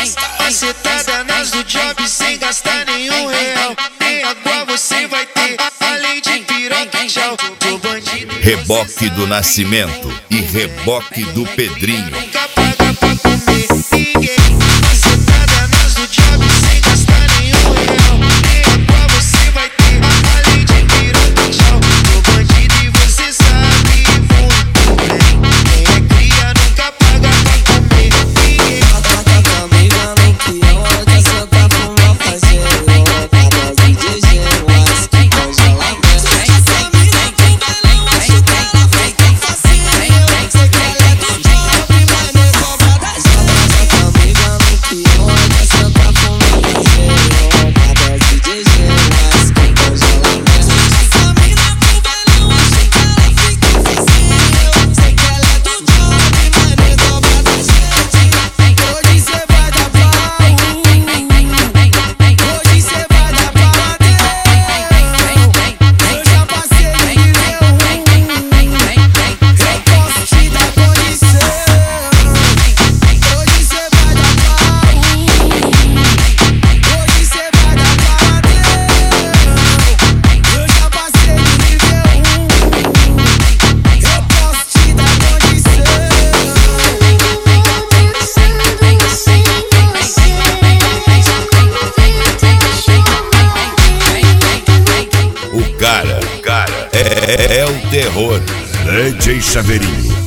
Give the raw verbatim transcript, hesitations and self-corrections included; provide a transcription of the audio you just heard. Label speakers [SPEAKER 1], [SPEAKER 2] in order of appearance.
[SPEAKER 1] Macetada nas do job sem gastar nenhum real. Nem água você vai ter, além de piroca e tchau. Tô bandido.
[SPEAKER 2] Reboque do Nascimento e Reboque do Pedrinho.
[SPEAKER 1] Nunca paga pra comer ninguém. Macetada nas do job sem gastar nenhum real. Nem água você vai ter, além de piroca e tchau. Tô bandido e você sabe muito bem. Quem é cria nunca paga pra comer ninguém.
[SPEAKER 2] O cara, o cara é, é o terror.
[SPEAKER 3] D J Chaveirinho.